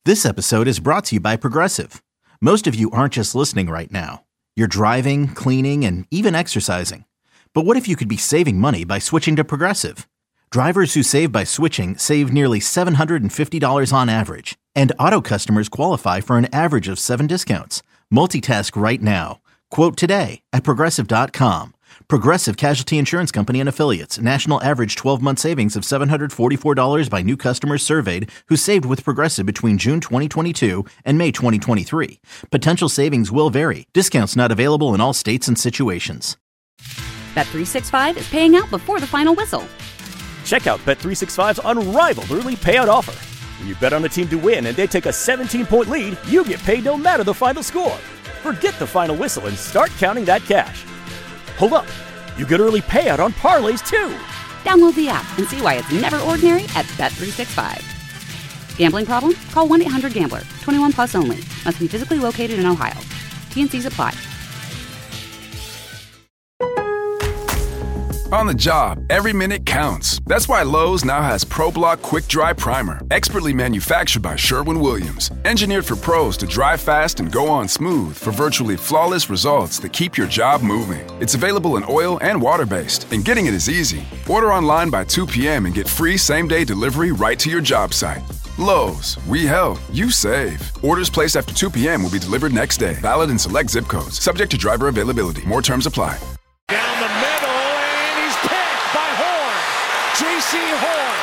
This episode is brought to you by Progressive. Most of you aren't just listening right now. You're driving, cleaning, and even exercising. But what if you could be saving money by switching to Progressive? Drivers who save by switching save nearly $750 on average. And auto customers qualify for an average of 7 discounts. Multitask right now. Quote today at Progressive.com. Progressive Casualty Insurance Company and Affiliates. National average 12-month savings of $744 by new customers surveyed who saved with Progressive between June 2022 and May 2023. Potential savings will vary. Discounts not available in all states and situations. Bet365 is paying out before the final whistle. Check out Bet365's unrivaled early payout offer. When you bet on a team to win and they take a 17-point lead, you get paid no matter the final score. Forget the final whistle and start counting that cash. Hold up. You get early payout on parlays, too. Download the app and see why it's never ordinary at Bet365. Gambling problem? Call 1-800-GAMBLER. 21 plus only. Must be physically located in Ohio. T&Cs apply. On the job, every minute counts. That's why Lowe's now has ProBlock Quick Dry Primer, expertly manufactured by Sherwin-Williams. Engineered for pros to dry fast and go on smooth for virtually flawless results that keep your job moving. It's available in oil and water-based, and getting it is easy. Order online by 2 p.m. and get free same-day delivery right to your job site. Lowe's, we help, you save. Orders placed after 2 p.m. will be delivered next day. Valid in select zip codes. Subject to driver availability. More terms apply. Down the middle, and he's picked by Horn. J.C. Horn.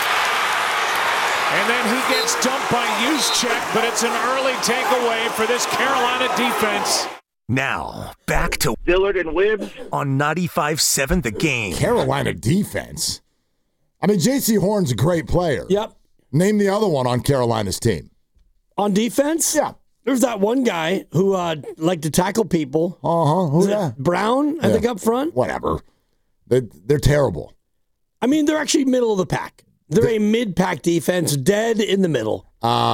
And then he gets dumped by Juszczyk, but it's an early takeaway for this Carolina defense. Now, back to Dillard and Wibbs on 95.7 The Game. Carolina defense. I mean, J.C. Horn's a great player. Yep. Name the other one on Carolina's team. On defense? Yeah. There's that one guy who liked to tackle people. Who's that? Brown, I think, up front. Whatever. They're terrible. I mean, they're actually middle of the pack. They're a mid-pack defense, dead in the middle.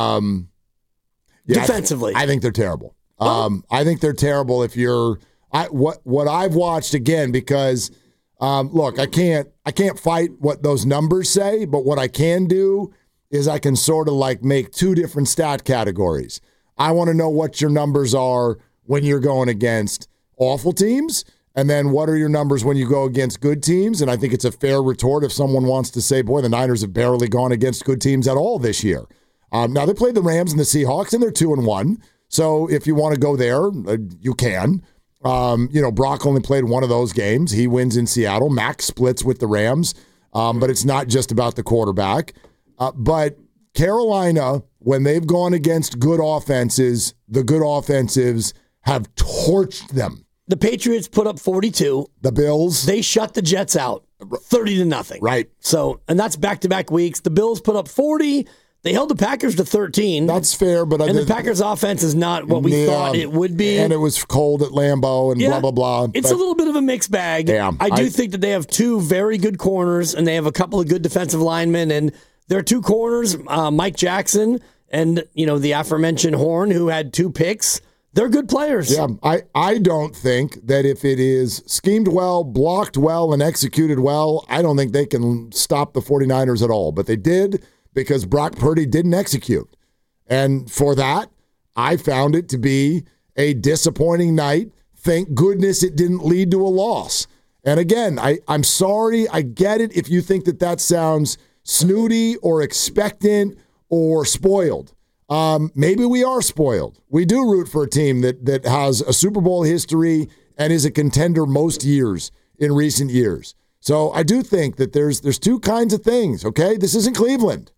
Defensively. I think they're terrible. I think they're terrible if you're what I've watched again, because look, I can't fight what those numbers say, but what I can do is I can sort of like make two different stat categories. I want to know what your numbers are when you're going against awful teams, and then what are your numbers when you go against good teams. And I think it's a fair retort if someone wants to say, boy, the Niners have barely gone against good teams at all this year. Now, they played the Rams and the Seahawks, and they're 2-1. So if you want to go there, you can. Brock only played one of those games. He wins in Seattle. Max splits with the Rams, but it's not just about the quarterback. But Carolina, when they've gone against good offenses, the good offensives have torched them. The Patriots put up 42. The Bills. They shut the Jets out 30-0. Right. So, and that's back-to-back weeks. The Bills put up 40. They held the Packers to 13. That's fair, but the Packers' offense is not what we thought it would be. And it was cold at Lambeau and blah, blah, blah. It's a little bit of a mixed bag. Yeah, I do think that they have two very good corners, and they have a couple of good defensive linemen. And their two corners, Mike Jackson and the aforementioned Horn, who had 2 picks. They're good players. Yeah, I don't think that if it is schemed well, blocked well, and executed well, I don't think they can stop the 49ers at all. But they did, because Brock Purdy didn't execute. And for that, I found it to be a disappointing night. Thank goodness it didn't lead to a loss. And again, I'm sorry. I get it if you think that sounds snooty or expectant or spoiled. Maybe we are spoiled. We do root for a team that has a Super Bowl history and is a contender most years in recent years. So I do think that there's two kinds of things, okay? This isn't Cleveland.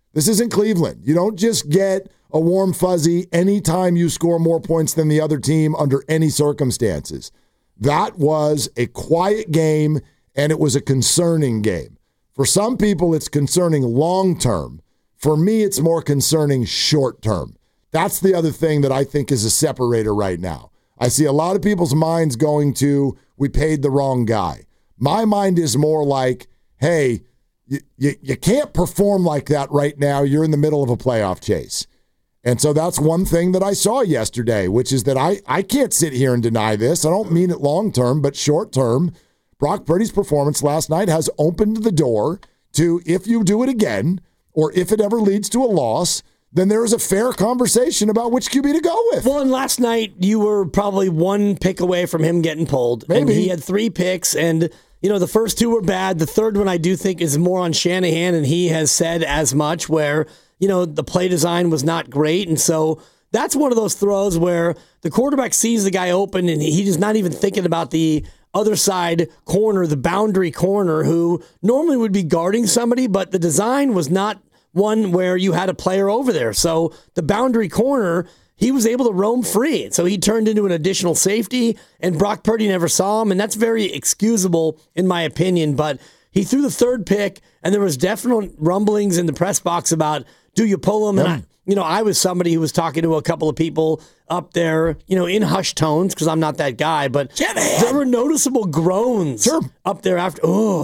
You don't just get a warm fuzzy anytime you score more points than the other team under any circumstances. That was a quiet game, and it was a concerning game. For some people, it's concerning long-term. For me, it's more concerning short-term. That's the other thing that I think is a separator right now. I see a lot of people's minds going to, we paid the wrong guy. My mind is more like, hey, you can't perform like that right now. You're in the middle of a playoff chase. And so that's one thing that I saw yesterday, which is that I can't sit here and deny this. I don't mean it long-term, but short-term. Brock Purdy's performance last night has opened the door to, if you do it again, or if it ever leads to a loss, then there is a fair conversation about which QB to go with. Well, and last night you were probably one pick away from him getting pulled. Maybe. And he had 3 picks, and the first 2 were bad. The third one I do think is more on Shanahan, and he has said as much where, the play design was not great. And so that's one of those throws where the quarterback sees the guy open and he's just not even thinking about the other side corner, the boundary corner, who normally would be guarding somebody, but the design was not one where you had a player over there. So the boundary corner, he was able to roam free. So he turned into an additional safety, and Brock Purdy never saw him, and that's very excusable in my opinion. But he threw the 3rd pick, and there was definite rumblings in the press box about, do you pull him? And I was somebody who was talking to a couple of people up there, in hushed tones, because I'm not that guy, but there were noticeable groans up there after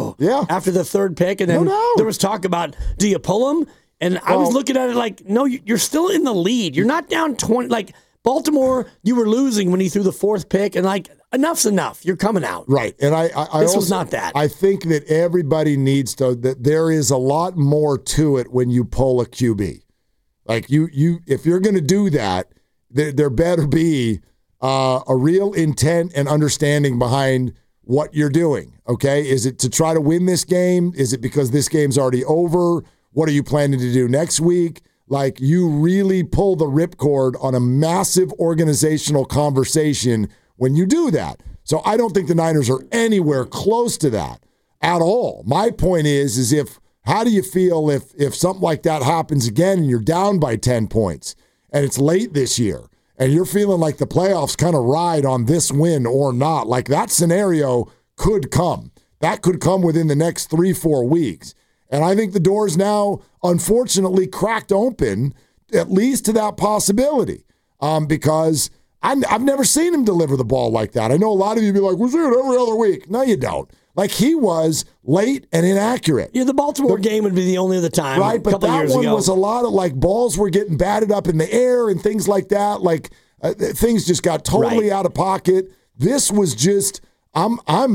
the 3rd pick. And then there was talk about, do you pull him? And I was looking at it like, no, you're still in the lead. You're not down 20. Like, Baltimore, you were losing when he threw the 4th pick, and enough's enough. You're coming out. Right. And I this was not that. I think that everybody needs to, that there is a lot more to it when you pull a QB. Like, if you're going to do that, there better be a real intent and understanding behind what you're doing. Okay. Is it to try to win this game? Is it because this game's already over? What are you planning to do next week? Like, you really pull the ripcord on a massive organizational conversation when you do that. So I don't think the Niners are anywhere close to that at all. My point is how do you feel if something like that happens again and you're down by 10 points and it's late this year and you're feeling like the playoffs kind of ride on this win or not? Like, that scenario could come. That could come within the next 3-4 weeks. And I think the door's now, unfortunately, cracked open, at least to that possibility, because I've never seen him deliver the ball like that. I know a lot of you be like, we see it every other week. No, you don't. Like, he was late and inaccurate. Yeah, the Baltimore game would be the only other time. Right, but that one was a lot of, like, balls were getting batted up in the air and things like that. Like, things just got totally out of pocket. This was just, I'm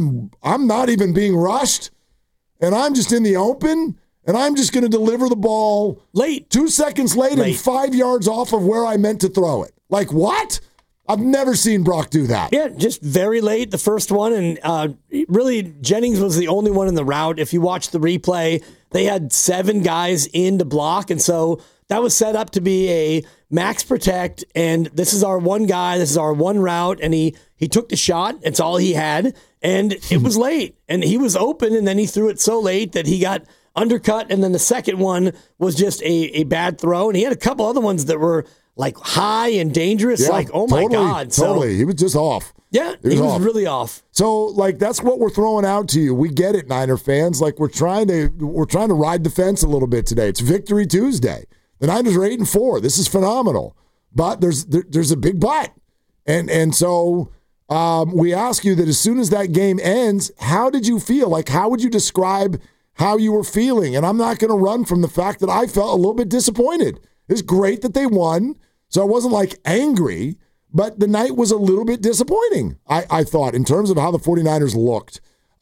not even being rushed. And I'm just in the open, and I'm just going to deliver the ball late, 2 seconds late, and 5 yards off of where I meant to throw it. Like, what? I've never seen Brock do that. Yeah, just very late, the first one. And really, Jennings was the only one in the route. If you watch the replay, they had 7 guys in to block. And so that was set up to be a max protect. And this is our one guy. This is our one route. And he took the shot. It's all he had. And it was late. And he was open. And then he threw it so late that he got undercut. And then the second one was just a bad throw. And he had a couple other ones that were like high and dangerous. Yeah, like, oh my God. Totally. So, he was just off. Yeah, he was really off. So, like, that's what we're throwing out to you. We get it, Niner fans. Like, we're trying to ride the fence a little bit today. It's Victory Tuesday. The Niners are 8-4. This is phenomenal. But there's a big but. And so we ask you that as soon as that game ends, how did you feel? Like, how would you describe how you were feeling? And I'm not going to run from the fact that I felt a little bit disappointed. It's great that they won, so I wasn't, like, angry, but the night was a little bit disappointing, I thought, in terms of how the 49ers looked.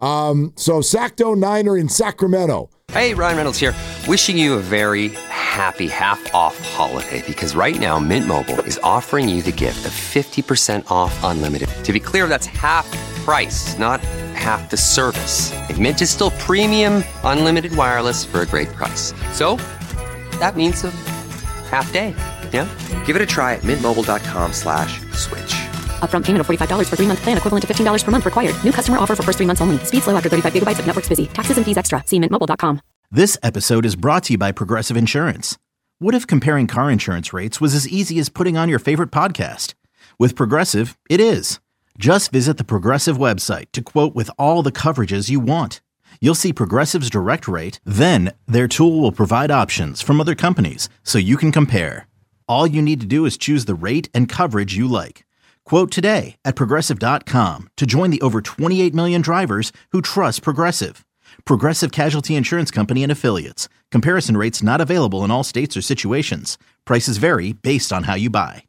So Sacto Niner in Sacramento. Hey, Ryan Reynolds here, wishing you a very happy half-off holiday, because right now Mint Mobile is offering you the gift of 50% off unlimited. To be clear, that's half price, not half the service. And Mint is still premium unlimited wireless for a great price. So that means a half day. Yeah? Give it a try at mintmobile.com/switch. Upfront payment of $45 for 3-month plan, equivalent to $15 per month required. New customer offer for first 3 months only. Speed slow after 35 gigabytes if network's busy. Taxes and fees extra. See mintmobile.com. This episode is brought to you by Progressive Insurance. What if comparing car insurance rates was as easy as putting on your favorite podcast? With Progressive, it is. Just visit the Progressive website to quote with all the coverages you want. You'll see Progressive's direct rate, then their tool will provide options from other companies so you can compare. All you need to do is choose the rate and coverage you like. Quote today at Progressive.com to join the over 28 million drivers who trust Progressive. Progressive Casualty Insurance Company and Affiliates. Comparison rates not available in all states or situations. Prices vary based on how you buy.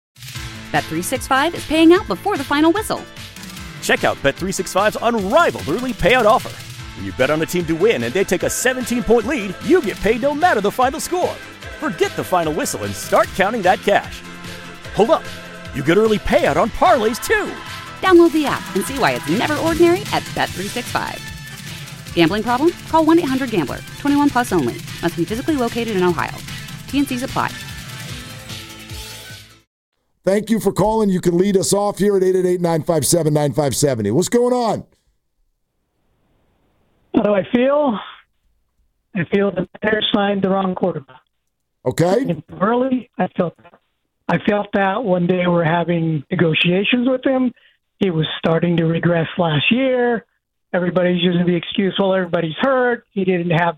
Bet365 is paying out before the final whistle. Check out Bet365's unrivaled early payout offer. When you bet on a team to win and they take a 17-point lead, you get paid no matter the final score. Forget the final whistle and start counting that cash. Hold up. You get early payout on parlays, too. Download the app and see why it's never ordinary at Bet365. Gambling problem? Call 1-800-GAMBLER. 21 plus only. Must be physically located in Ohio. T&Cs apply. Thank you for calling. You can lead us off here at 888-957-9570. What's going on? How do I feel? I feel that Bears signed the wrong quarterback. Okay. Early, I felt that one day we're having negotiations with him. He was starting to regress last year. Everybody's using the excuse, well, everybody's hurt. He didn't have,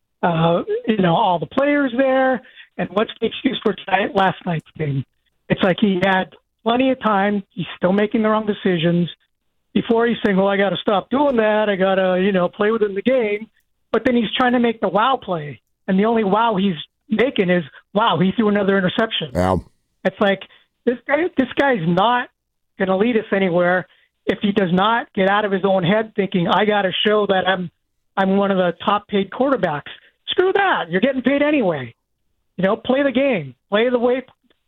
all the players there. And what's the excuse for last night's game? It's like he had plenty of time. He's still making the wrong decisions. Before he's saying, well, I got to stop doing that. I got to, play within the game. But then he's trying to make the wow play. And the only wow he's making is, wow, he threw another interception. Yeah. It's like, this guy's not going to lead us anywhere if he does not get out of his own head thinking, I got to show that I'm one of the top paid quarterbacks. Screw that. You're getting paid anyway. Play the game. Play the way.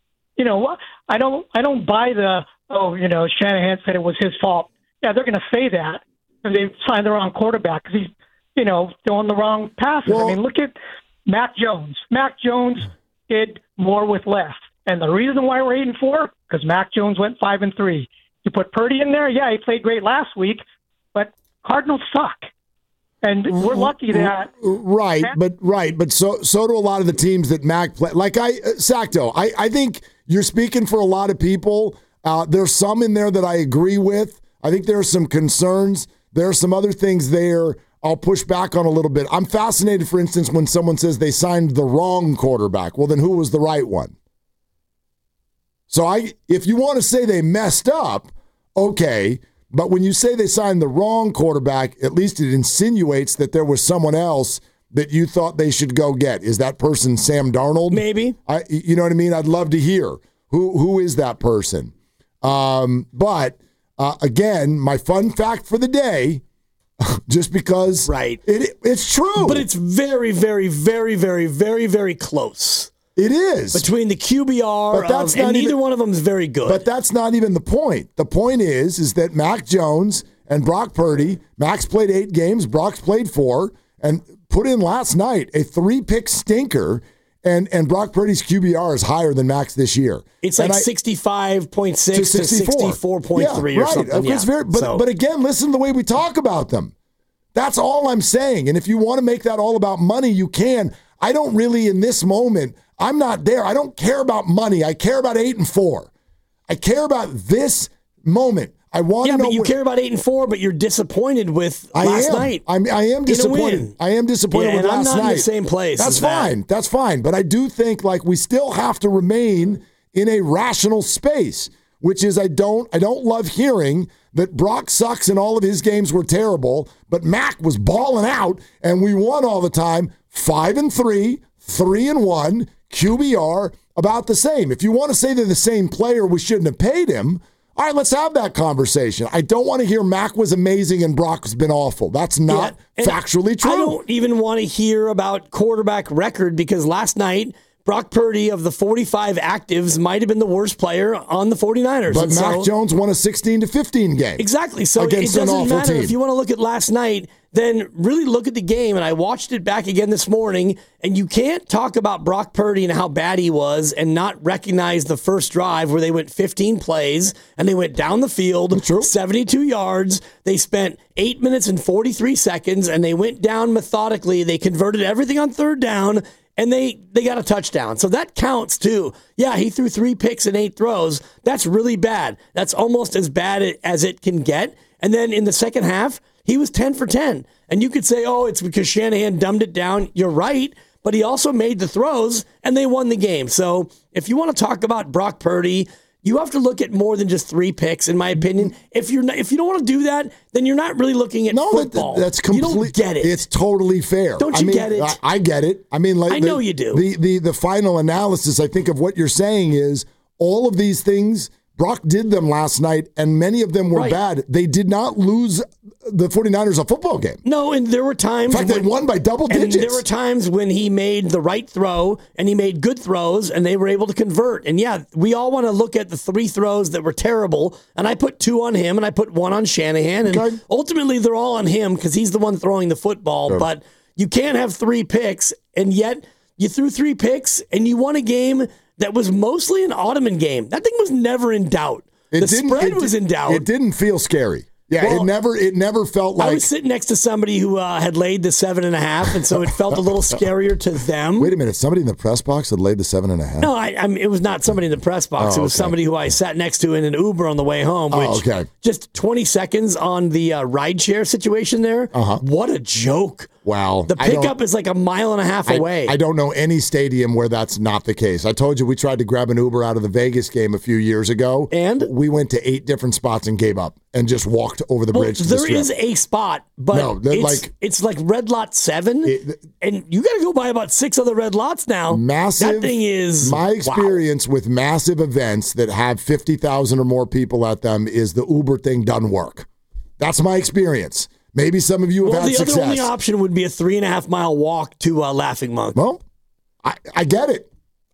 I don't buy the, Shanahan said it was his fault. Yeah, they're going to say that because they signed the wrong quarterback because he's, throwing the wrong passes. Well, look at Mac Jones. Mac Jones did more with less. And the reason why we're 8-4, because Mac Jones went 5-3. You put Purdy in there, yeah, he played great last week, but Cardinals suck. And we're lucky that but so do a lot of the teams that Mac play. Like Sacto, I think you're speaking for a lot of people. There's some in there that I agree with. I think there are some concerns. There are some other things there I'll push back on a little bit. I'm fascinated, for instance, when someone says they signed the wrong quarterback. Well, then who was the right one? So if you want to say they messed up, okay. But when you say they signed the wrong quarterback, at least it insinuates that there was someone else that you thought they should go get. Is that person Sam Darnold? Maybe. You know what I mean? I'd love to hear. Who is that person? But again, my fun fact for the day, just because it's true. But it's very, very, very, very, very, very close. It is. Between the QBR, and neither one of them is very good. But that's not even the point. The point is that Mac Jones and Brock Purdy, Mac's played 8 games, Brock's played 4, and put in last night a 3-pick stinker, and Brock Purdy's QBR is higher than Mac's this year. It's like 65.6 to 64.3 or something. Yeah. But again, listen to the way we talk about them. That's all I'm saying. And if you want to make that all about money, you can. I don't really, in this moment, I'm not there. I don't care about money. I care about 8-4. I care about this moment. I want to know. But you care about 8-4, but you're disappointed with last night. I am disappointed. I am disappointed with last night. I'm not in the same place. That's fine. That's fine. But I do think we still have to remain in a rational space, which is I don't love hearing that Brock sucks and all of his games were terrible, but Mac was balling out and we won all the time. 5-3, 3-1. QBR about the same. If you want to say they're the same player, we shouldn't have paid him. All right, let's have that conversation. I don't want to hear Mac was amazing and Brock's been awful. That's not factually true. I don't even want to hear about quarterback record because last night, Brock Purdy of the 45 actives might have been the worst player on the 49ers. But Mac Jones won a 16-15 game. Exactly. So it doesn't matter. Team. If you want to look at last night, then really look at the game. And I watched it back again this morning, and you can't talk about Brock Purdy and how bad he was and not recognize the first drive where they went 15 plays and they went down the field, 72 yards. They spent 8 minutes and 43 seconds, and they went down methodically. They converted everything on third down, and they got a touchdown. So that counts, too. Yeah, he threw 3 picks and 8 throws. That's really bad. That's almost as bad as it can get. And then in the second half, he was 10 for 10. And you could say, oh, it's because Shanahan dumbed it down. You're right. But he also made the throws, and they won the game. So if you want to talk about Brock Purdy, you have to look at more than just 3 picks, in my opinion. If you don't want to do that, then you're not really looking at football. That's complete. You don't get it. It's totally fair. Don't you get it? I get it. I mean, I know you do. The final analysis, I think, of what you're saying is all of these things Brock did them last night, and many of them were bad. They did not lose the 49ers a football game. No, and there were times... In fact, they won by double digits. And there were times when he made the right throw, and he made good throws, and they were able to convert. And yeah, we all want to look at the 3 throws that were terrible, and I put 2 on him, and I put 1 on Shanahan, and ultimately they're all on him because he's the one throwing the football. Sure. But you can't have 3 picks, and yet you threw 3 picks, and you won a game that was mostly an Ottoman game. That thing was never in doubt. The spread was in doubt. It didn't feel scary. Yeah, well, it never felt like... I was sitting next to somebody who had laid the 7.5, and so it felt a little scarier to them. Wait a minute, somebody in the press box had laid the 7.5? No, I mean, it was not somebody in the press box. It was somebody who I sat next to in an Uber on the way home, which just 20 seconds on the rideshare situation there. What a joke. Wow. The pickup is like 1.5 miles away. I don't know any stadium where that's not the case. I told you we tried to grab an Uber out of the Vegas game a few years ago. And? We went to 8 different spots and gave up and just walked over the bridge to the strip. There is a spot, but it's like Red Lot 7, and you got to go by about 6 other red lots now. Massive. That thing is... My experience with massive events that have 50,000 or more people at them is the Uber thing doesn't work. That's my experience. Maybe some of you have had success. The other only option would be a 3.5 mile walk to Laughing Monk. Well, I get it.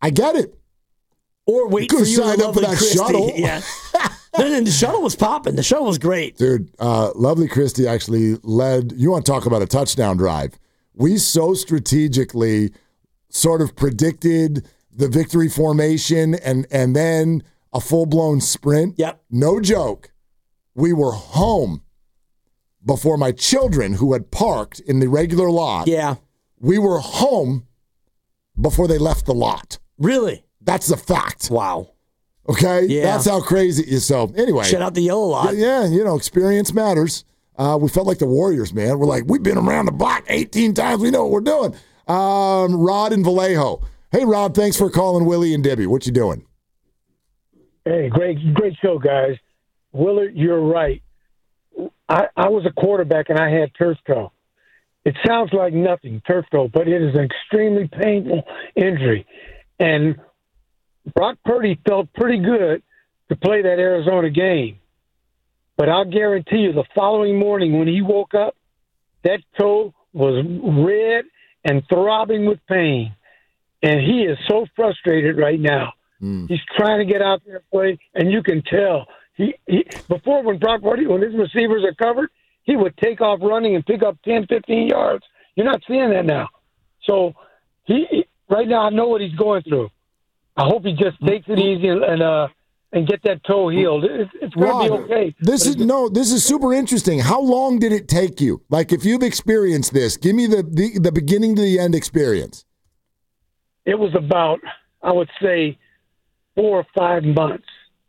Or wait for you to sign up for that Christy. shuttle. Yeah. Then the shuttle was popping. The shuttle was great. Dude, Lovely Christy actually led, you want to talk about a touchdown drive. We so strategically sort of predicted the victory formation and then a full-blown sprint. Yep. No joke. We were home before my children, who had parked in the regular lot. Yeah. We were home before they left the lot. Really? That's a fact. Wow. Okay? Yeah. That's how crazy it is. So, anyway. Shut out the yellow lot. Yeah, experience matters. We felt like the Warriors, man. We're like, we've been around the block 18 times. We know what we're doing. Rod in Vallejo. Hey, Rod, thanks for calling Willie and Debbie. What you doing? Hey, great show, guys. Willard, you're right. I was a quarterback, and I had turf toe. It sounds like nothing, turf toe, but it is an extremely painful injury. And Brock Purdy felt pretty good to play that Arizona game. But I'll guarantee you the following morning when he woke up, that toe was red and throbbing with pain. And he is so frustrated right now. He's trying to get out there and play, and you can tell. He before, when Brock Purdy, when his receivers are covered, he would take off running and pick up 10, 15 yards. You're not seeing that now. So he right now, I know what he's going through. I hope he just takes it easy and get that toe healed. It's going to be okay. This is super interesting. How long did it take you? Like, if you've experienced this, give me the beginning to the end experience. It was about, I would say, 4 or 5 months.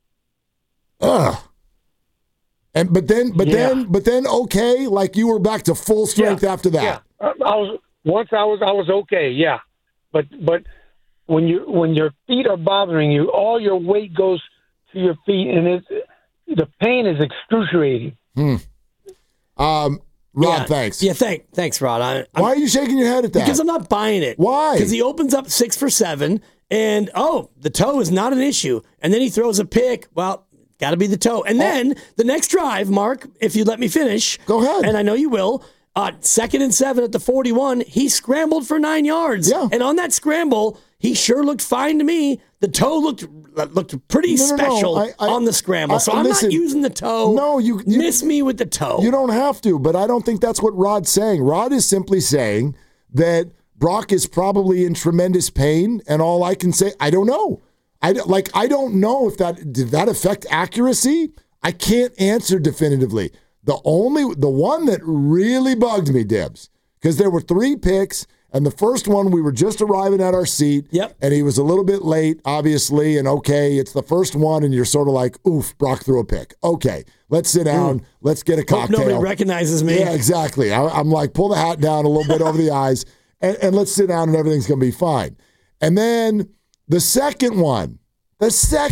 But then okay, like you were back to full strength after that. Yeah. I was okay, yeah. But when your feet are bothering you, all your weight goes to your feet, and the pain is excruciating. Rod, thanks. Yeah, thanks, Rod. Why are you shaking your head at that? Because I'm not buying it. Why? Because he opens up 6 for 7, and the toe is not an issue, and then he throws a pick. Well, got to be the toe. And then the next drive, Mark, if you let me finish. Go ahead. And I know you will. 2nd and 7 at the 41, he scrambled for 9 yards. Yeah. And on that scramble, he sure looked fine to me. The toe looked pretty special on the scramble. So I'm not using the toe. No, you miss me with the toe. You don't have to, but I don't think that's what Rod's saying. Rod is simply saying that Brock is probably in tremendous pain, and all I can say, I don't know. I don't know if did that affect accuracy. I can't answer definitively. The one that really bugged me, Dibs, because there were 3 picks, and the first one we were just arriving at our seat, and he was a little bit late, obviously, and okay, it's the first one, and you're sort of like, oof, Brock threw a pick. Okay, let's sit down, let's get a cocktail. Hope nobody recognizes me. Yeah, exactly. I'm like, pull the hat down a little bit over the eyes, and let's sit down, and everything's going to be fine. And then the second one, the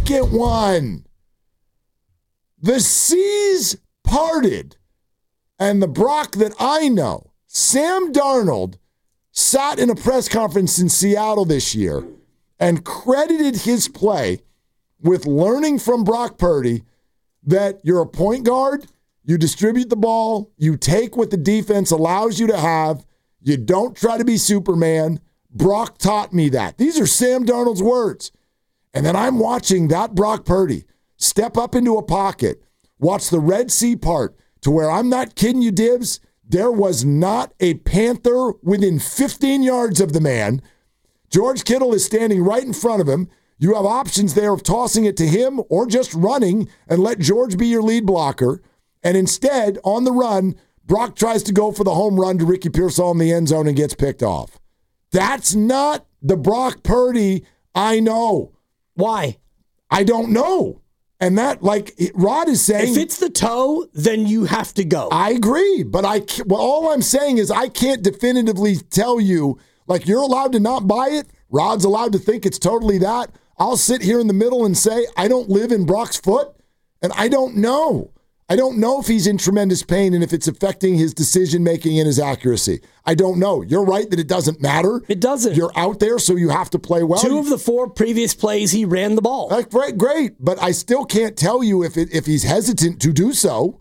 seas parted, and the Brock that I know, Sam Darnold, sat in a press conference in Seattle this year and credited his play with learning from Brock Purdy that you're a point guard, you distribute the ball, you take what the defense allows you to have, you don't try to be Superman. Brock taught me that. These are Sam Darnold's words. And then I'm watching that Brock Purdy step up into a pocket, watch the Red Sea part to where I'm not kidding you, Dibs. There was not a Panther within 15 yards of the man. George Kittle is standing right in front of him. You have options there of tossing it to him or just running and let George be your lead blocker. And instead, on the run, Brock tries to go for the home run to Ricky Pearsall in the end zone and gets picked off. That's not the Brock Purdy I know. Why? I don't know. And that, like Rod is saying, if it's the toe, then you have to go. I agree, but all I'm saying is I can't definitively tell you. Like, you're allowed to not buy it. Rod's allowed to think it's totally that. I'll sit here in the middle and say I don't live in Brock's foot, and I don't know. I don't know if he's in tremendous pain and if it's affecting his decision-making and his accuracy. I don't know. You're right that it doesn't matter. It doesn't. You're out there, so you have to play well. 2 of the 4 previous plays, he ran the ball. Great. But I still can't tell you if he's hesitant to do so.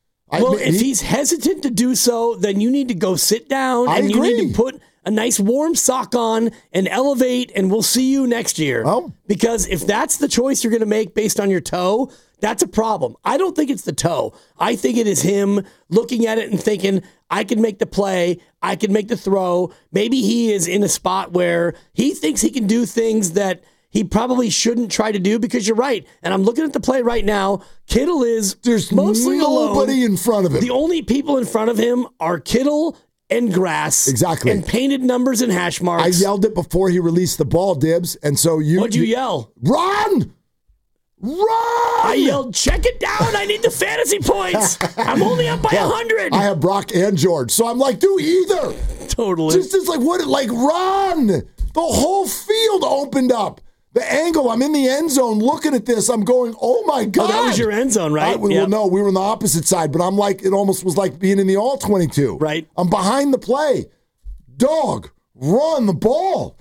If he's hesitant to do so, then you need to go sit down and you need to put a nice warm sock on and elevate, and we'll see you next year. Oh. Because if that's the choice you're going to make based on your toe, that's a problem. I don't think it's the toe. I think it is him looking at it and thinking, I can make the play, I can make the throw. Maybe he is in a spot where he thinks he can do things that he probably shouldn't try to do, because you're right. And I'm looking at the play right now. Kittle is mostly nobody alone. In front of him. The only people in front of him are Kittle and grass. Exactly. And painted numbers and hash marks. I yelled it before he released the ball, Dibs. And so What'd you yell? Run! Run! I yelled, check it down. I need the fantasy points. I'm only up by 100. I have Brock and George. So I'm like, do either. Totally. Just like, run. The whole field opened up. The angle, I'm in the end zone looking at this. I'm going, oh my God. Oh, that was your end zone, right? Well, no, we were on the opposite side, but I'm like, it almost was like being in the all 22. Right. I'm behind the play. Dog, run the ball.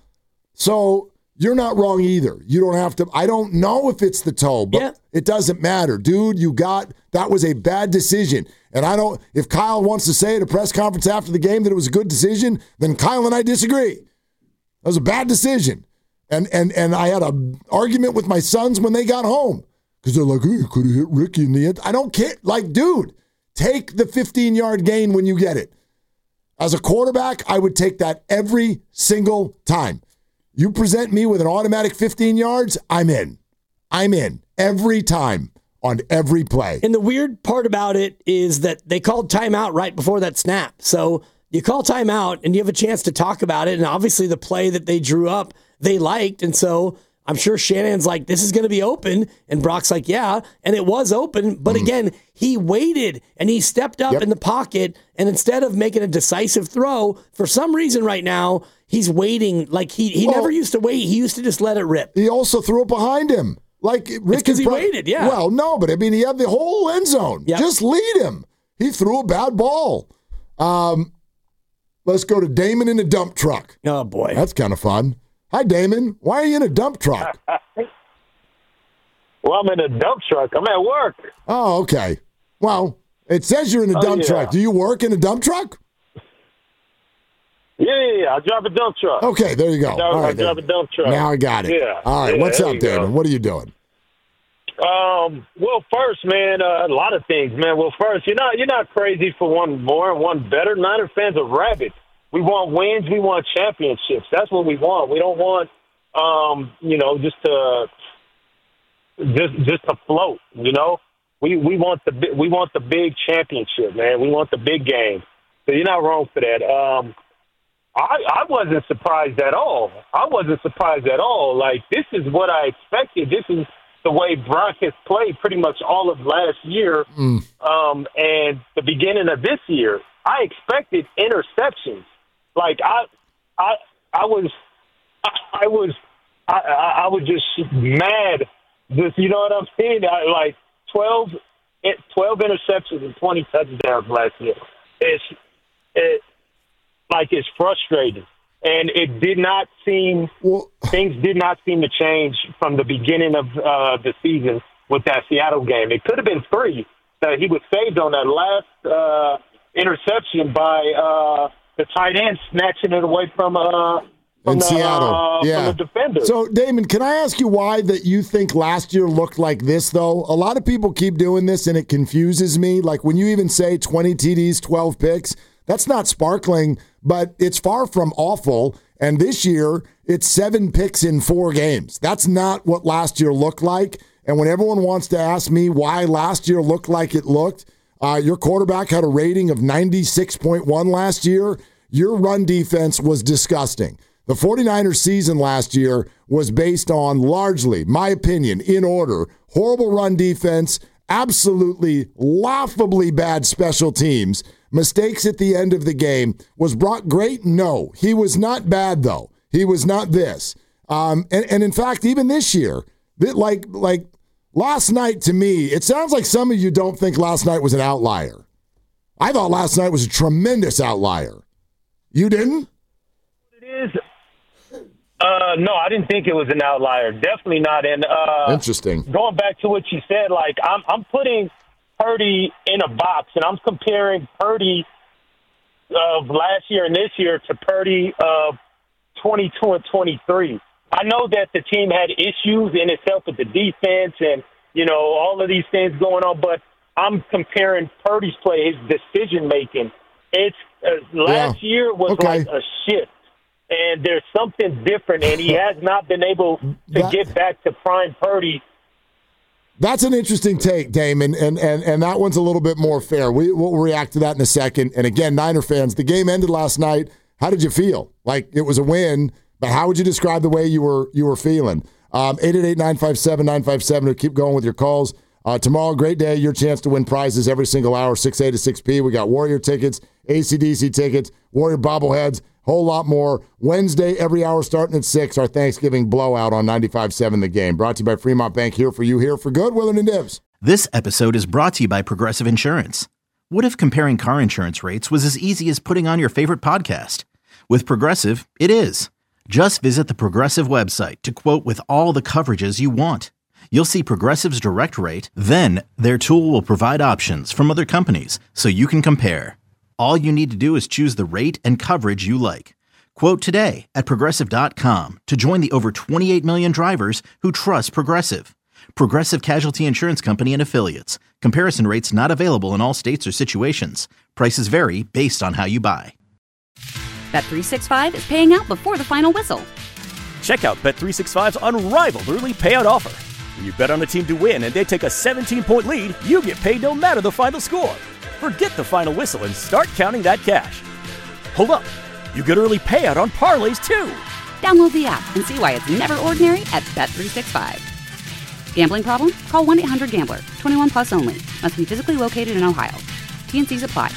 So you're not wrong either. You don't have to. I don't know if it's the toe, but it doesn't matter. Dude, that was a bad decision. And if Kyle wants to say at a press conference after the game that it was a good decision, then Kyle and I disagree. That was a bad decision. And I had an argument with my sons when they got home because they're like, hey, you could have hit Ricky in the end. I don't care. Like, dude, take the 15-yard gain when you get it. As a quarterback, I would take that every single time. You present me with an automatic 15 yards, I'm in. I'm in every time on every play. And the weird part about it is that they called timeout right before that snap. So you call timeout and you have a chance to talk about it. And obviously the play that they drew up, they liked. And so I'm sure Shanahan's like, this is going to be open. And Brock's like, yeah. And it was open. But again, he waited and he stepped up in the pocket. And instead of making a decisive throw, for some reason right now, he's waiting. Like he never used to wait. He used to just let it rip. He also threw it behind him. Like Rick, because he waited, yeah. Well, no, but I mean, he had the whole end zone. Yep. Just lead him. He threw a bad ball. Let's go to Damon in a dump truck. Oh, boy. That's kind of fun. Hi, Damon. Why are you in a dump truck? Well, I'm in a dump truck. I'm at work. Oh, okay. Well, it says you're in a dump truck. Do you work in a dump truck? Yeah. I drive a dump truck. Okay, there you go. I drive a dump truck. Now I got it. Yeah. All right, what's up, Damon? What are you doing? Well, first, man, a lot of things, man. Well, first, you're not crazy for one more and one better. Niner fans are rabid. We want wins. We want championships. That's what we want. We don't want, just to float. You know, we want the big championship, man. We want the big game. So you're not wrong for that. I wasn't surprised at all. Like, this is what I expected. This is the way Brock has played pretty much all of last year, and the beginning of this year. I expected interceptions. Like I was just mad. Just, you know what I'm saying? Like 12 interceptions and 20 touchdowns last year. It's frustrating. And it did not seem things did not seem to change from the beginning of the season with that Seattle game. It could have been 3 that he was saved on that last interception by the tight end snatching it away from Seattle. From the defender. So, Damon, can I ask you why that you think last year looked like this, though? A lot of people keep doing this, and it confuses me. Like when you even say 20 TDs, 12 picks, that's not sparkling, but it's far from awful. And this year, it's 7 picks in 4 games. That's not what last year looked like. And when everyone wants to ask me why last year looked like it looked, your quarterback had a rating of 96.1 last year. Your run defense was disgusting. The 49ers season last year was based on largely, my opinion, in order, horrible run defense, absolutely laughably bad special teams, mistakes at the end of the game. Was Brock great? No. He was not bad, though. He was not this. And in fact, even this year, like last night to me, it sounds like some of you don't think last night was an outlier. I thought last night was a tremendous outlier. You didn't? It is. No, I didn't think it was an outlier. Definitely not. And interesting. Going back to what you said, like I'm putting Purdy in a box, and I'm comparing Purdy of last year and this year to Purdy of 22 and 23. I know that the team had issues in itself with the defense and, all of these things going on, but I'm comparing Purdy's play, his decision-making. It's last year was like a shift, and there's something different, and he has not been able to get back to prime Purdy. That's an interesting take, Damon, and that one's a little bit more fair. We'll react to that in a second. And again, Niner fans, the game ended last night. How did you feel? Like it was a win, but how would you describe the way you were feeling? 888-957-957 to keep going with your calls. Tomorrow, great day. Your chance to win prizes every single hour, 6A to 6P. We got Warrior tickets, AC/DC tickets, Warrior bobbleheads, whole lot more. Wednesday, every hour starting at 6, our Thanksgiving blowout on 95.7 The Game. Brought to you by Fremont Bank, here for you, here for good. Willard and Dibs. This episode is brought to you by Progressive Insurance. What if comparing car insurance rates was as easy as putting on your favorite podcast? With Progressive, it is. Just visit the Progressive website to quote with all the coverages you want. You'll see Progressive's direct rate, then their tool will provide options from other companies so you can compare. All you need to do is choose the rate and coverage you like. Quote today at Progressive.com to join the over 28 million drivers who trust Progressive. Progressive Casualty Insurance Company and Affiliates. Comparison rates not available in all states or situations. Prices vary based on how you buy. Bet365 is paying out before the final whistle. Check out Bet365's unrivaled early payout offer. When you bet on a team to win and they take a 17-point lead, you get paid no matter the final score. Forget the final whistle and start counting that cash. Hold up. You get early payout on parlays, too. Download the app and see why it's never ordinary at Bet365. Gambling problem? Call 1-800-GAMBLER. 21 plus only. Must be physically located in Ohio. T&Cs apply.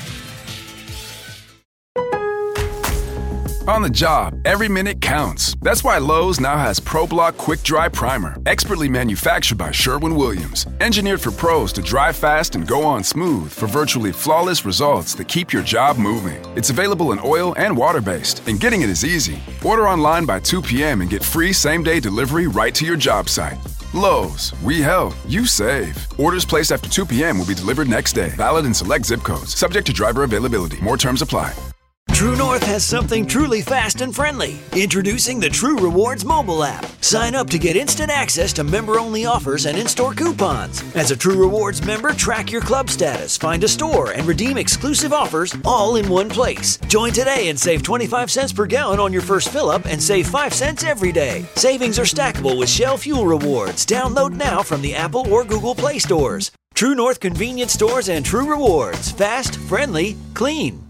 On the job, every minute counts. That's why Lowe's now has ProBlock Quick Dry Primer, expertly manufactured by Sherwin-Williams. Engineered for pros to dry fast and go on smooth for virtually flawless results that keep your job moving. It's available in oil and water-based, and getting it is easy. Order online by 2 p.m. and get free same-day delivery right to your job site. Lowe's, we help, you save. Orders placed after 2 p.m. will be delivered next day. Valid in select zip codes. Subject to driver availability. More terms apply. True North has something truly fast and friendly. Introducing the True Rewards mobile app. Sign up to get instant access to member-only offers and in-store coupons. As a True Rewards member, track your club status, find a store, and redeem exclusive offers all in one place. Join today and save 25 cents per gallon on your first fill-up and save 5 cents every day. Savings are stackable with Shell Fuel Rewards. Download now from the Apple or Google Play stores. True North convenience stores and True Rewards. Fast, friendly, clean.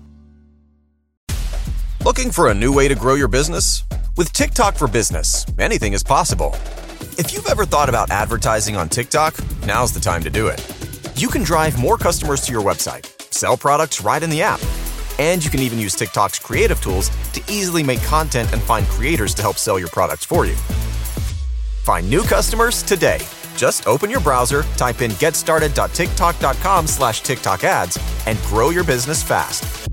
Looking for a new way to grow your business? With TikTok for Business, anything is possible. If you've ever thought about advertising on TikTok, now's the time to do it. You can drive more customers to your website, sell products right in the app, and you can even use TikTok's creative tools to easily make content and find creators to help sell your products for you. Find new customers today. Just open your browser, type in getstarted.tiktok.com/TikTok ads, and grow your business fast.